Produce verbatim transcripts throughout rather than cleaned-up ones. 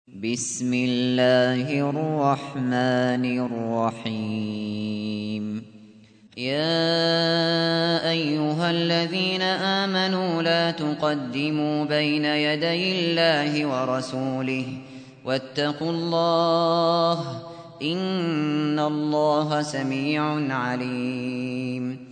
بسم الله الرحمن الرحيم. يا أيها الذين آمنوا لا تقدموا بين يدي الله ورسوله واتقوا الله إن الله سميع عليم.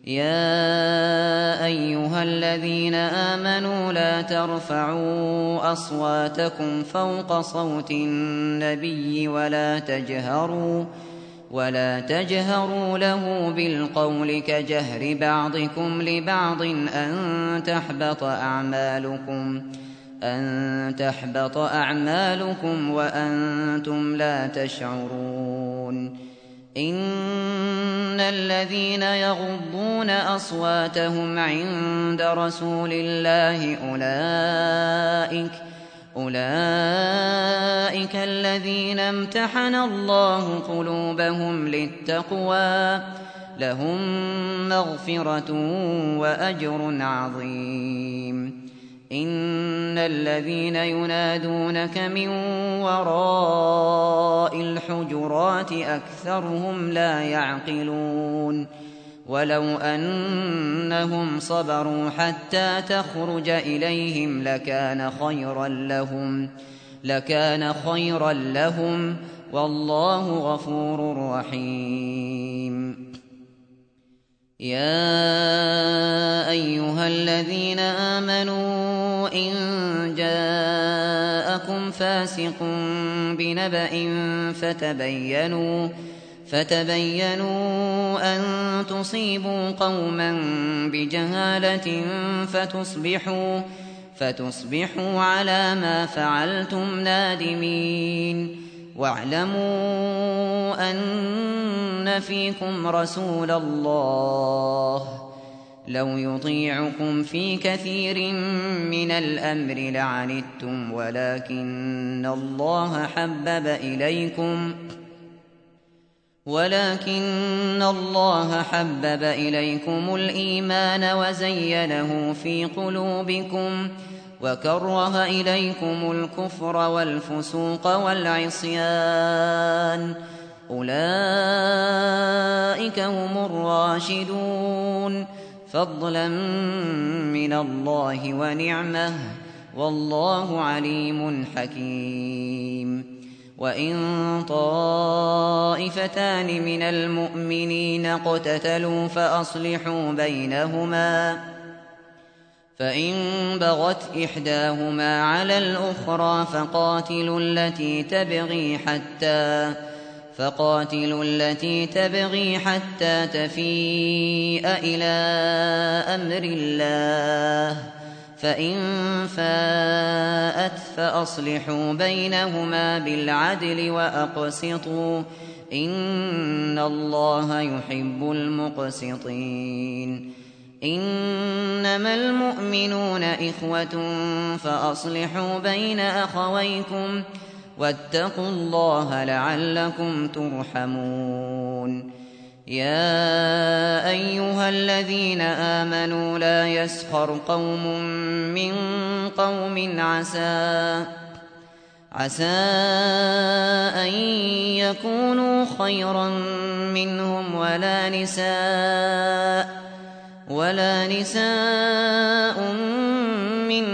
يا أيها الذين آمنوا لا ترفعوا أصواتكم فوق صوت النبي ولا تجهروا ولا تجهروا له بالقول كجهر بعضكم لبعض أن تحبط أعمالكم أن تحبط أعمالكم وأنتم لا تشعرون. إن الذين يغضون أصواتهم عند رسول الله أولئك أولئك الذين امتحن الله قلوبهم للتقوى لهم مغفرة وأجر عظيم. إن الذين ينادونك من وراء الحجرات أكثرهم لا يعقلون. ولو أنهم صبروا حتى تخرج إليهم لكان خيرا لهم لكان خيرا لهم والله غفور رحيم. يا أيها الذين آمنوا إن جاءكم فاسق بنبأ فتبينوا فتبينوا أن تصيبوا قوما بجهالة فتصبحوا فتصبحوا على ما فعلتم نادمين. واعلموا أن فيكم رسول الله لو يطيعكم في كثير من الأمر لعنتم ولكن الله حبب إليكم ولكن الله حبب إليكم الإيمان وزينه في قلوبكم وكره إليكم الكفر والفسوق والعصيان أولئك هم الراشدون فضلا من الله ونعمه والله عليم حكيم. وإن طائفتان من المؤمنين اقتتلوا فأصلحوا بينهما فإن بغت إحداهما على الأخرى فقاتلوا التي تبغي حتى فقاتلوا التي تبغي حتى تفيء إلى أمر الله فإن فاءت فأصلحوا بينهما بالعدل وأقسطوا إن الله يحب المقسطين. إنما المؤمنون إخوة فأصلحوا بين أخويكم واتقوا الله لعلكم ترحمون. يا أيها الذين آمنوا لا يسخر قوم من قوم عسى عسى أن يكونوا خيرا منهم ولا نساء ولا نساء من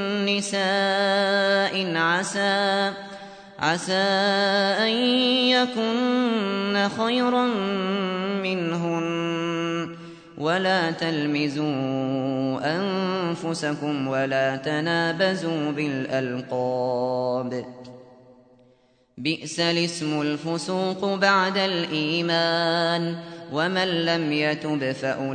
نساء عسى عسى أن يكن خيرا منهن ولا تلمزوا أنفسكم ولا تنابزوا بالألقاب بئس الاسم الفسوق بعد الإيمان ومن لم يتب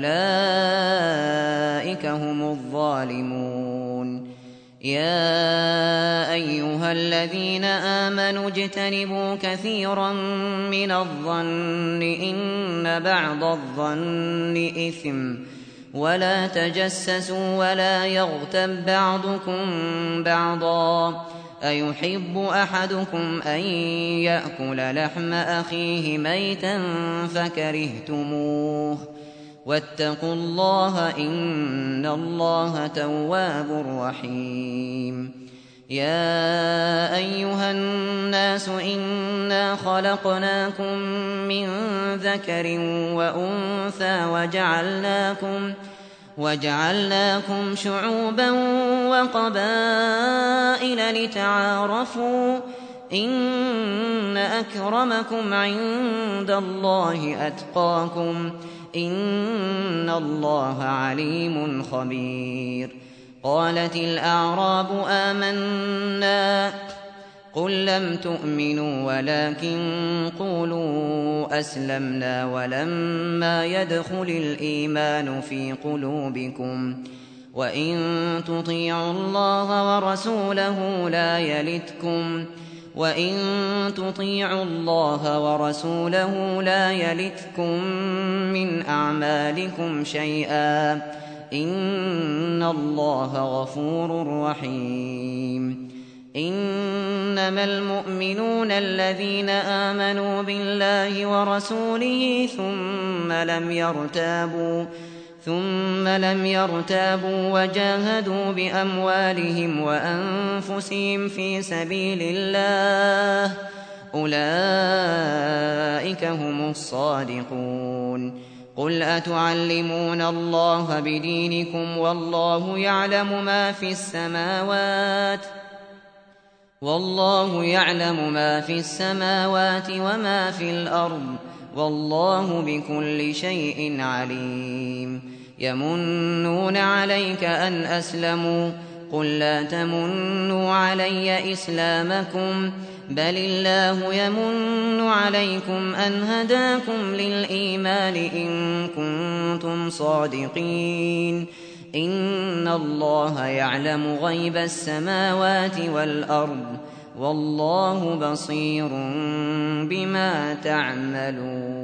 فأولئك هم الظالمون. يا أيها الذين آمنوا اجتنبوا كثيرا من الظن إن بعض الظن إثم ولا تجسسوا ولا يغتب بعضكم بعضا أيحب أحدكم أن يأكل لحم أخيه ميتا فكرهتموه واتقوا الله إن الله تواب رحيم. يا أيها الناس إنا خلقناكم من ذكر وأنثى وجعلناكم وجعلناكم شعوبا وقبائل لتعارفوا إن أكرمكم عند الله أتقاكم إن الله عليم خبير. قالت الأعراب آمنا قل لم تؤمنوا ولكن قولوا أسلمنا ولما يدخل الإيمان في قلوبكم وإن تطيعوا الله ورسوله لا يلتكم وإن تطيعوا الله ورسوله لا يلتكم من أعمالكم شيئا إن الله غفور رحيم. إنما المؤمنون الذين آمنوا بالله ورسوله ثم لم يرتابوا ثم لم يرتابوا وجاهدوا بأموالهم وأنفسهم في سبيل الله أولئك هم الصادقون. قل أتعلمون الله بدينكم والله يعلم ما في السماوات والله يعلم ما في السماوات وما في الأرض والله بكل شيء عليم. يمنون عليك أن أسلموا قل لا تمنوا علي إسلامكم بل الله يمن عليكم أن هداكم للإيمان إن كنتم صادقين. إن الله يعلم غيب السماوات والأرض والله بصير بما تعملون.